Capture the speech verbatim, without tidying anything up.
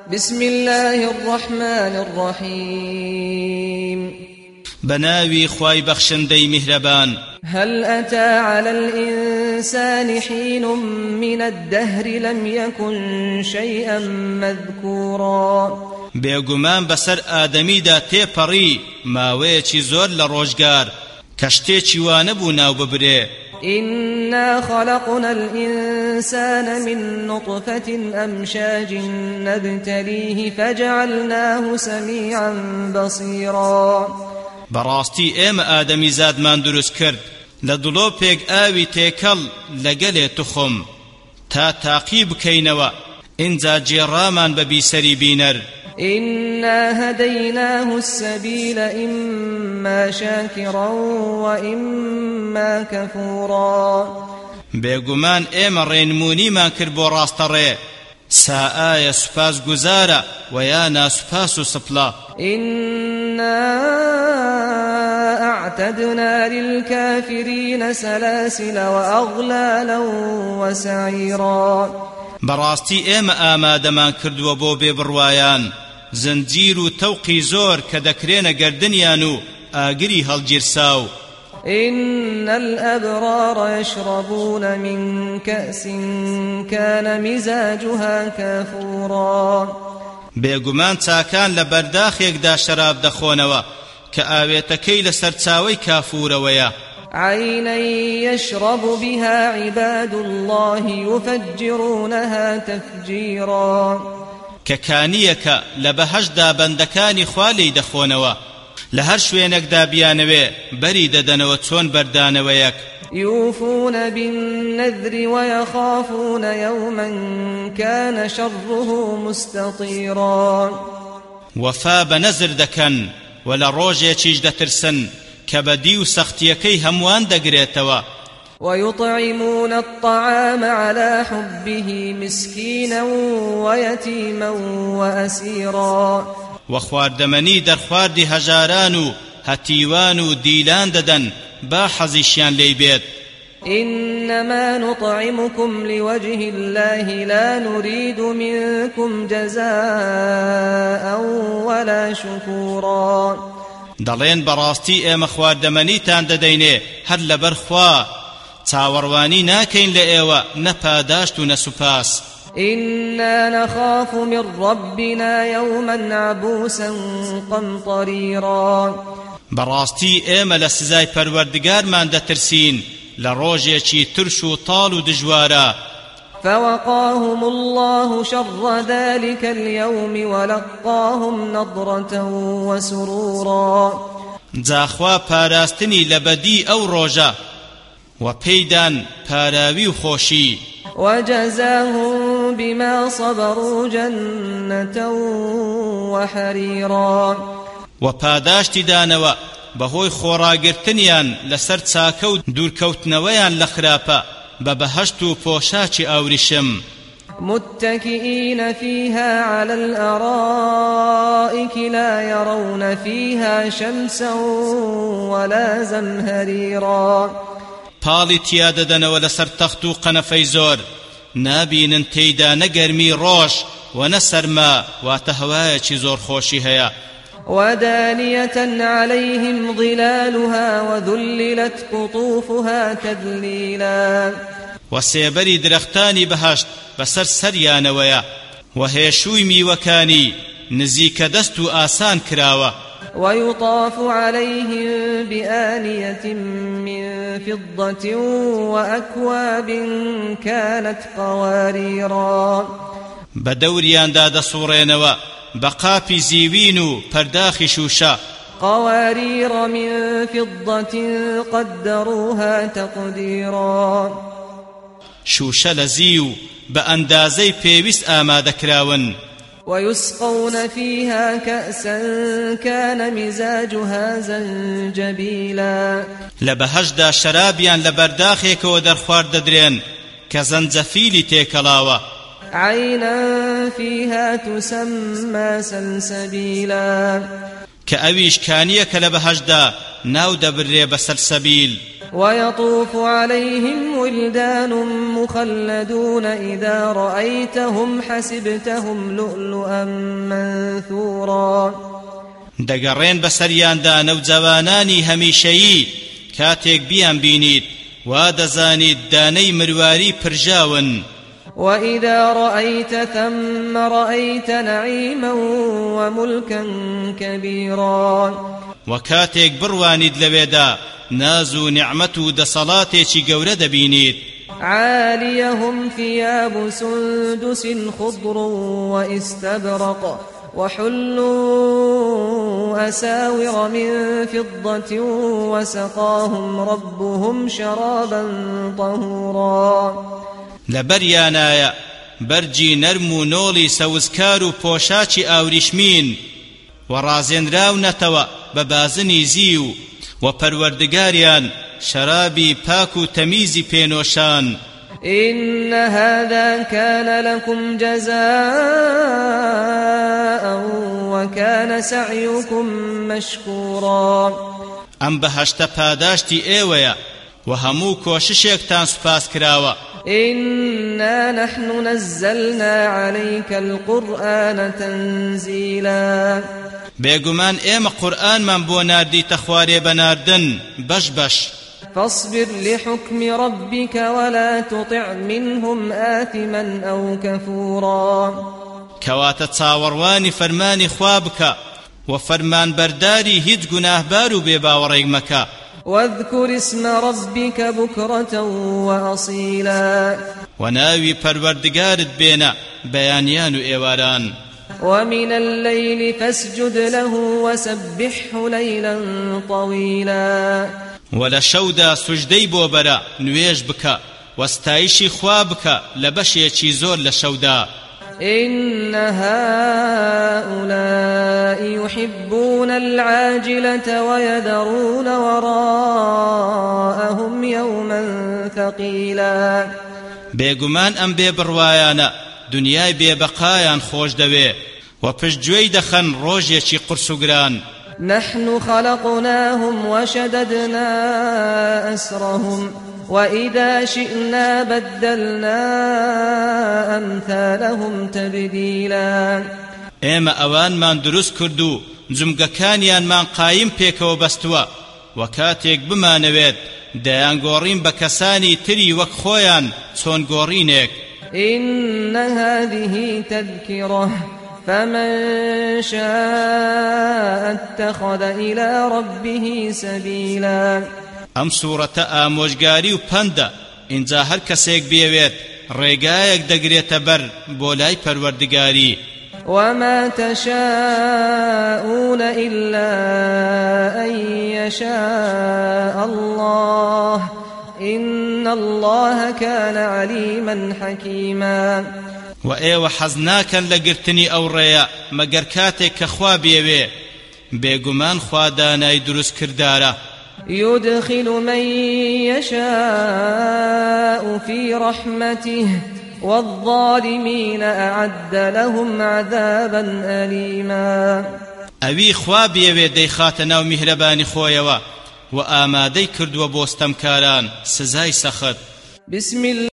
بسم الله الرحمن الرحيم بناوي خواي بخشندي مهربان هل أتى على الإنسان حين من الدهر لم يكن شيئا مذكورا بێگومان بەسەر ئادەمیدا تێپەڕی ماوەیەکی زۆر لە ڕۆژگار کە شتێکی وا نەبوو ناو ببرێ. إنا خلقنا الإنسان من نطفة أمشاج نبتليه فجعلناه سميعا بصيرا بەڕاستی ئێمە ئادەمی زادمان دروست کرد لە دڵۆپێک ئاوی تێکەڵ لەگەلێ تخم تا تاقی بکەینەوە ئینجا جێڕامان بە بیسەری بینەر. إنا هديناه السبيل إما شاكرا وإما كفورا بێگومان ئێمە ڕێنمونیمان کرد بۆ ڕاستەڕێ سا ئایا سوپاس گوزارە و یا ناسوپاس و سپڵە. إنا أعتدنا للكافرين سلاسل وأغلالا وسعيرا بەڕاستی ئێمە ئامادەمان کردووە بۆ بێبڕوایان زنجیر و تەوقی زۆر کە دەکرێنە گەردنیان و ئاگری هەڵگیرساو. إن الأبرار يشربون من كأس كان مزاجها كافورا بێگومان چاکان لە بەرداخێکدا شەراب دەخۆنەوە کە ئاوێتەکەی لەسەر چاوەی کافورەوەیە. عينا يشرب بها عباد الله يفجرونها تفجيرا ككانيك لبهجدا بندكاني خوالي دخونوا لهر شوينكدا بيانوي بريد دنو تون بردانويك. يوفون بالنذر ويخافون يوما كان شره مستطيرا وفا بنذر دكن ولا روجي تشيج دترسن كبدي وسختيكي هموان دقريتوا. ويطعمون الطعام على حبه مسكينا ويتيما وأسيرا وخواردمني در خواردي هجارانو هتيوانو ديلان ددن با حزيشيان ليبيت. إنما نطعمكم لوجه الله لا نريد منكم جزاء ولا شكورا دەڵێن بەڕاستی ئێمە خواردەمەنیتان دەدەینێ هەر لەبەر خوا چاوەڕوانی ناکەین لە ئێوە نەپاداشت و نەسوپاس. إنا نخاف من ربنا يوما عبوسا قمطريرا بەڕاستی ئێمە لە سزای پەروەردگارمان دەترسین لە ڕۆژێکی ترش و تاڵ و دژوارە. فوقاهم الله شر ذلك اليوم ولقاهم نضرة وسرورا جاخوا پاراستنی لبدی او روجا و پیدان پاراوی و خوشی. وجزاهم بما صبروا جنة وحريرا و پاداشتی دانوا بهوی خوراگرتنیان لسر چاکە و دوورکەوتنەوەیان لە خراپە ببهشت و پۆشاچی ئاوریشم. متكئين فيها على الأرائك لا يرون فيها شمسا ولا زمهريرا پاڵی تیا دەدەنەوە لەسەر تەخت و قەنەفەی زۆر نابینن تێیدا نەگەرمی ڕۆژ و نەسەرما واتە هەوایەکی زۆر خۆشی هەیە. ودانية عليهم ظلالها وذللت قطوفها تذليلا وسيبري درختاني بهشت بسر سريانويا وهيشوي ميوكاني نزيك دستو آسان كراوة. ويطاف عليهم بآنية من فضة وأكواب كانت قواريرا بدوريان داد صورينوا بقاپی زیوین و پرداخی شوشا. قوارير من فضة قدروها تقديرا شوشا لزیو بأندازي پیوست آماده کراون. ويسقون فيها كأسا كان مزاجها زنجبيلا لبهجدا شرابيان لبرداخيك ودر خوارد درين كزنجفيلي تيكلاوة. عينا فيها تسمى سلسبيلا كأويش كانيك لبهجدا ناو دبري بسلسبيل. ويطوف عليهم ولدان مخلدون إذا رأيتهم حسبتهم لؤلؤا منثورا دەگەڕێن بەسەریاندا نەوجەوانانی هەمیشەیی کاتێک بیان بینیت وا دەزانیت دانەی مرواری پرژاون. وإذا رأيت ثم رأيت نعيما وملكا كبيرا وكاتيك بروانيد لويدا نازو نعمتو دصلاتي قورة دبينيد. عاليهم ثياب سندس خضر وإستبرق وحلوا أساور من فضة وسقاهم ربهم شرابا طهورا لبريانايا برجي نرمو نولي سوزكارو پوشاچي آورشمين ورازين راو نتوا ببازني زيو وپروردگاريان شرابي پاكو تميزي پينوشان. إن هذا كان لكم جزاء وكان سعيكم مشكورا. أم بهشت پاداشتي ايويا وهمو كوششيكتان سپاس كراوا. إنا نحن نزلنا عليك القرآن تنزيلا بيقمان ايم قرآن من بو ناردي تخواري بناردن بش بش. فاصبر لحكم ربك ولا تطع منهم آثما أو كفورا كواتا تصاورواني فرماني خوابك وفرمان برداري هيج گناه بارو بباوريق مكا. واذكر اسم ربك بكرة وأصيلا وناوي پروردگارت بينا بيانيان ايواران. ومن الليل فاسجد له وسبحه ليلا طويلا ولا شودا سجدي بوبرا نويج بك واستايشي خوابك لبشي زور لشودا. إن هؤلاء يحبون العاجلة ويذرون وراءهم يوما ثقيلا. بيگومان ام ببروايانا دنياي ببقايان خوش دوي وپشجوي دخن روجيشي قرسوگران. نحن خلقناهم وشددنا أسرهم وإذا شئنا بدلنا أمثالهم تبديلا. ايما اوان من دروس كردو جمگكانيان من قايم پيكو بستوا وكاتيك بما نويد ديان گورين بكساني تري وكخويان چون گورينك. إن هذه تذكرة فمن شاء اتخذ إلى ربه سبيلا. ام سورة آموشگاري و پندا انجا هر کسيك بيويت ريگايك دگريت بر بولاي پروردگاري. وما تشاءون إلا أن يشاء الله إن الله كان عليما حكيما. وإيوه حزناكا لقرتني أو ريا مقركاتك كخوا بيوي بيقمان خوا داناي دروس كردارا. يدخل من يشاء في رحمته والظالمين أعد لهم عذابا أليما. أوي خوا بيوي دي خاتنا ومهرباني خويوا وآمادي كرد وبوستمكاران سزاي سخط. بسم الله